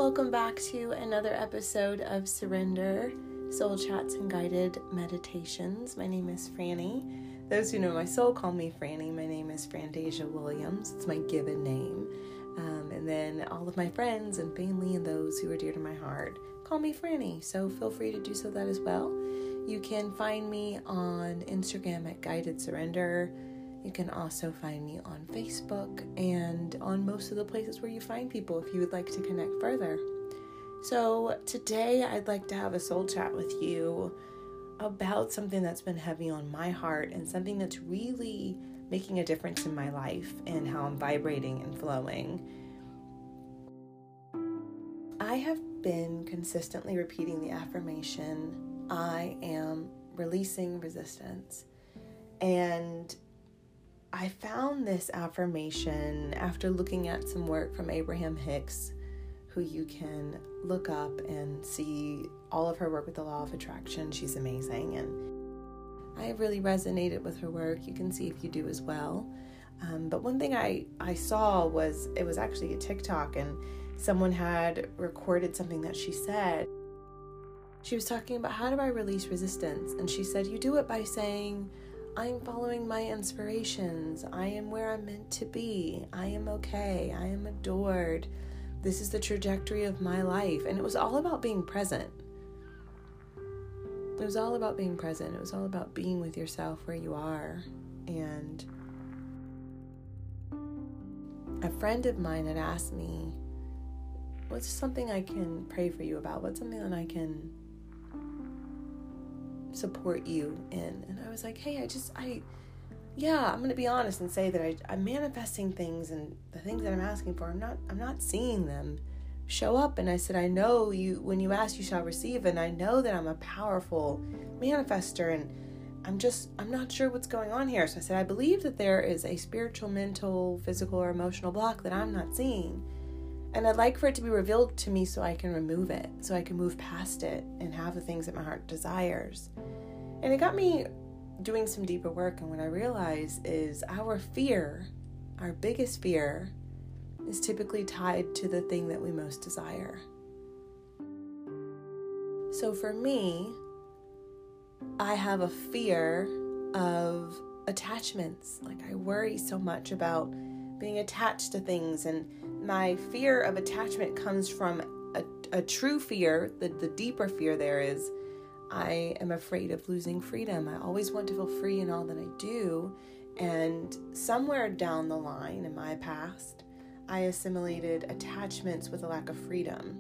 Welcome back to another episode of Surrender, Soul Chats and Guided Meditations. My name is Franny. Those who know my soul call me Franny. My name is Frandasia Williams. It's my given name. And then all of my friends and family and those who are dear to my heart call me Franny. So feel free to do so that as well. You can find me on Instagram at Guided Surrender. You can also find me on Facebook and on most of the places where you find people if you would like to connect further. So today I'd like to have a soul chat with you about something that's been heavy on my heart and something that's really making a difference in my life and how I'm vibrating and flowing. I have been consistently repeating the affirmation, I am releasing resistance. And I found this affirmation after looking at some work from Abraham Hicks, who you can look up and see all of her work with the law of attraction. She's amazing, and I really resonated with her work. You can see if you do as well. But one thing I saw was, it was actually a TikTok, and someone had recorded something that she said. She was talking about, how do I release resistance? And she said, you do it by saying, I'm following my inspirations. I am where I'm meant to be. I am okay. I am adored. This is the trajectory of my life. And it was all about being present. It was all about being present. It was all about being with yourself where you are. And a friend of mine had asked me, what's something I can pray for you about? What's something that I can support you in? And I was like, hey, I'm going to be honest and say that I'm manifesting things, and the things that I'm asking for, I'm not seeing them show up. And I said, I know you, when you ask, you shall receive. And I know that I'm a powerful manifester, and I'm not sure what's going on here. So I said, I believe that there is a spiritual, mental, physical, or emotional block that I'm not seeing. And I'd like for it to be revealed to me so I can remove it, so I can move past it and have the things that my heart desires. And it got me doing some deeper work. And what I realized is our fear, our biggest fear, is typically tied to the thing that we most desire. So for me, I have a fear of attachments. Like, I worry so much about being attached to things, and my fear of attachment comes from a true fear. The deeper fear there is, I am afraid of losing freedom. I always want to feel free in all that I do. And somewhere down the line in my past, I assimilated attachments with a lack of freedom.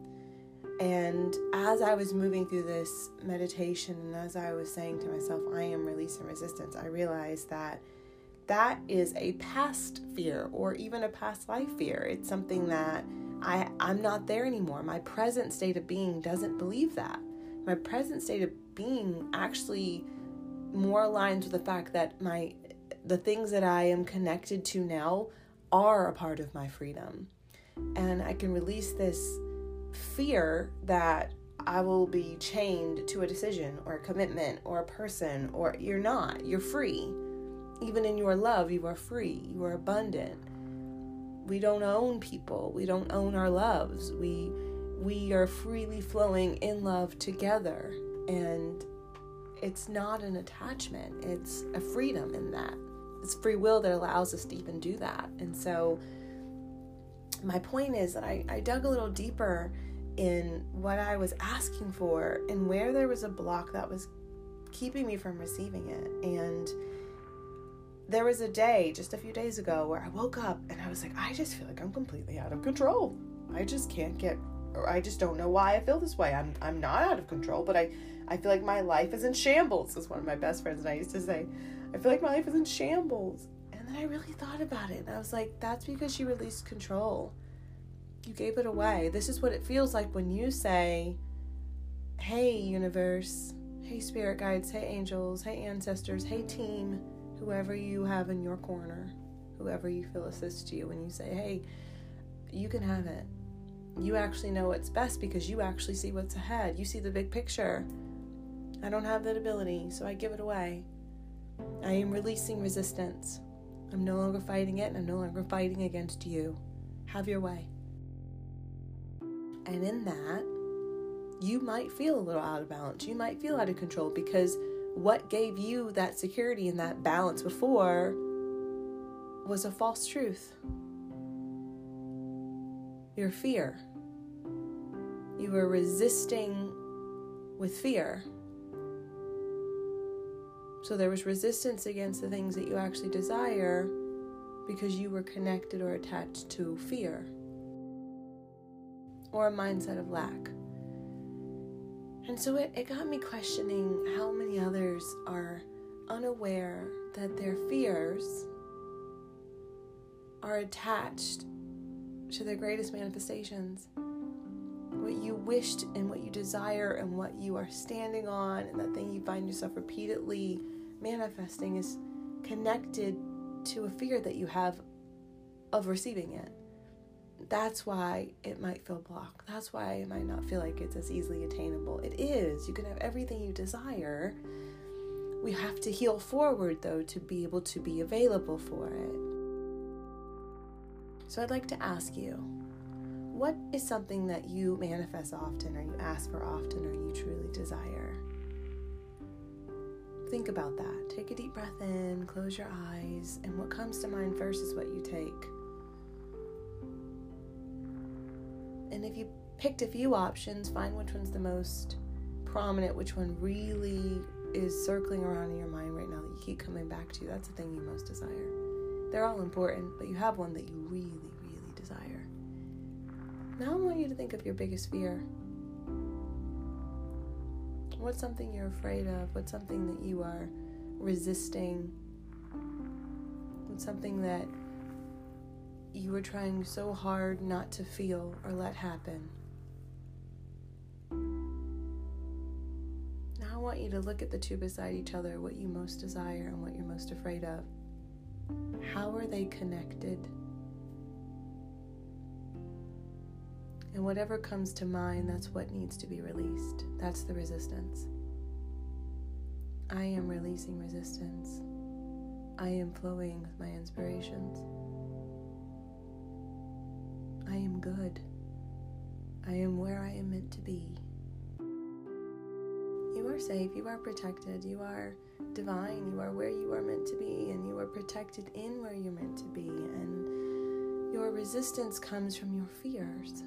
And as I was moving through this meditation, and as I was saying to myself, I am releasing resistance, I realized that is a past fear, or even a past life fear. It's something that I'm not there anymore. My present state of being doesn't believe that. My present state of being actually more aligns with the fact that the things that I am connected to now are a part of my freedom. And I can release this fear that I will be chained to a decision or a commitment or a person, or you're not. You're free. Even in your love, you are free. You are abundant. We don't own people. We don't own our loves. We are freely flowing in love together. And it's not an attachment. It's a freedom in that. It's free will that allows us to even do that. And so my point is that I dug a little deeper in what I was asking for and where there was a block that was keeping me from receiving it. And there was a day just a few days ago where I woke up and I was like, I just feel like I'm completely out of control. I just don't know why I feel this way. I'm not out of control, but I feel like my life is in shambles, as one of my best friends and I used to say. I feel like my life is in shambles. And then I really thought about it, and I was like, that's because you released control. You gave it away. This is what it feels like when you say, hey universe, hey spirit guides, hey angels, hey ancestors, hey team, whoever you have in your corner, whoever you feel assists you, when you say, hey, you can have it. You actually know what's best because you actually see what's ahead. You see the big picture. I don't have that ability, so I give it away. I am releasing resistance. I'm no longer fighting it, and I'm no longer fighting against you. Have your way. And in that, you might feel a little out of balance. You might feel out of control because what gave you that security and that balance before was a false truth. Your fear. You were resisting with fear. So there was resistance against the things that you actually desire because you were connected or attached to fear or a mindset of lack. And so it got me questioning how many others are unaware that their fears are attached to their greatest manifestations. What you wished and what you desire and what you are standing on and that thing you find yourself repeatedly manifesting is connected to a fear that you have of receiving it. That's why it might feel blocked. That's why it might not feel like it's as easily attainable. It is. You can have everything you desire. We have to heal forward, though, to be able to be available for it. So I'd like to ask you, what is something that you manifest often or you ask for often or you truly desire? Think about that. Take a deep breath in, close your eyes, and what comes to mind first is what you take. And if you picked a few options, find which one's the most prominent, which one really is circling around in your mind right now that you keep coming back to. That's the thing you most desire. They're all important, but you have one that you really, really desire. Now I want you to think of your biggest fear. What's something you're afraid of? What's something that you are resisting? What's something that you were trying so hard not to feel or let happen? Now I want you to look at the two beside each other, what you most desire and what you're most afraid of. How are they connected? And whatever comes to mind, that's what needs to be released. That's the resistance. I am releasing resistance. I am flowing with my inspirations. I am good. I am where I am meant to be. You are safe. You are protected. You are divine. You are where you are meant to be, and you are protected in where you're meant to be. And your resistance comes from your fears.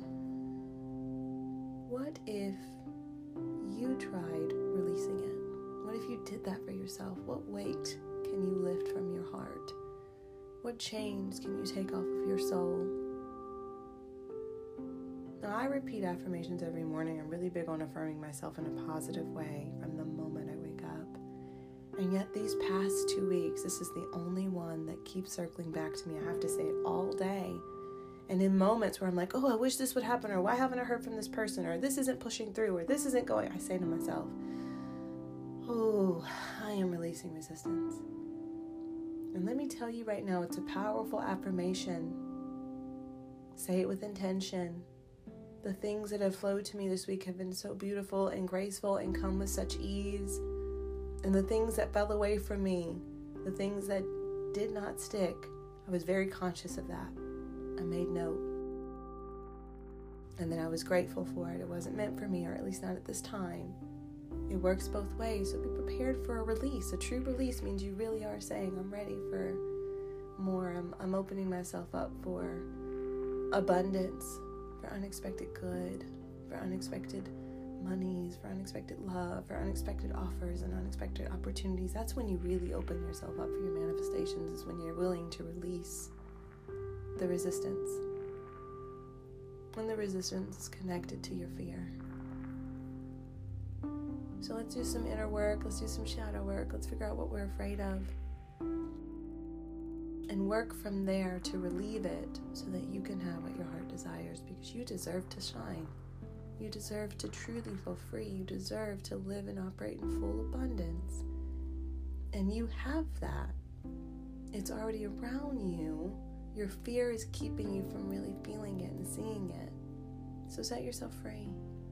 What if you tried releasing it? What if you did that for yourself? What weight can you lift from your heart? What chains can you take off of your soul? Now, I repeat affirmations every morning. I'm really big on affirming myself in a positive way from the moment I wake up. And yet these past 2 weeks, this is the only one that keeps circling back to me. I have to say it all day. And in moments where I'm like, oh, I wish this would happen, or why haven't I heard from this person, or this isn't pushing through, or this isn't going, I say to myself, oh, I am releasing resistance. And let me tell you right now, it's a powerful affirmation. Say it with intention. The things that have flowed to me this week have been so beautiful and graceful and come with such ease. And the things that fell away from me, the things that did not stick, I was very conscious of that. I made note. And then I was grateful for it. It wasn't meant for me, or at least not at this time. It works both ways, so be prepared for a release. A true release means you really are saying, I'm ready for more. I'm opening myself up for abundance, for unexpected good, for unexpected monies, for unexpected love, for unexpected offers and unexpected opportunities. That's when you really open yourself up for your manifestations, is when you're willing to release the resistance. When the resistance is connected to your fear. So let's do some inner work. Let's do some shadow work. Let's figure out what we're afraid of. And work from there to relieve it so that you can have what your heart desires, because you deserve to shine. You deserve to truly feel free. You deserve to live and operate in full abundance. And you have that. It's already around you. Your fear is keeping you from really feeling it and seeing it. So set yourself free.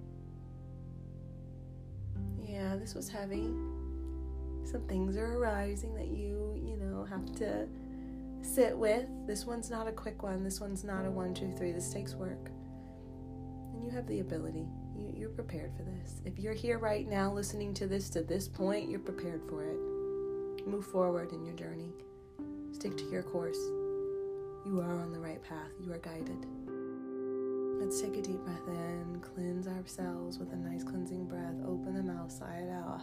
Yeah, this was heavy. Some things are arising that you have to sit with. This one's not a quick one. This one's not a 1, 2, 3. This takes work. And You have the ability. You're prepared for this. If you're here right now listening to this point, you're prepared for it. Move forward in your journey. Stick to your course. You are on the right path. You are guided. Let's take a deep breath in. Cleanse ourselves with a nice cleansing breath. Open the mouth, sigh it out.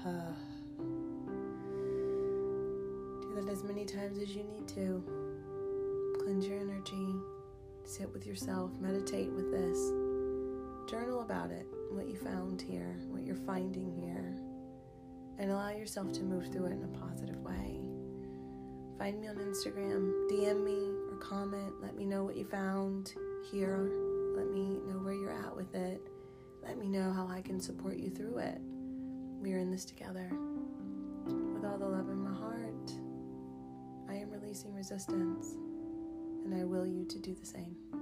Do that as many times as you need to. Cleanse your energy. Sit with yourself. Meditate with this. Journal about it, what you found here, what you're finding here, and allow yourself to move through it in a positive way. Find me on Instagram, DM me or comment. Let me know what you found here. Let me know where you're at with it. Let me know how I can support you through it. We're in this together. With all the love in my heart, I am releasing resistance, and I will you to do the same.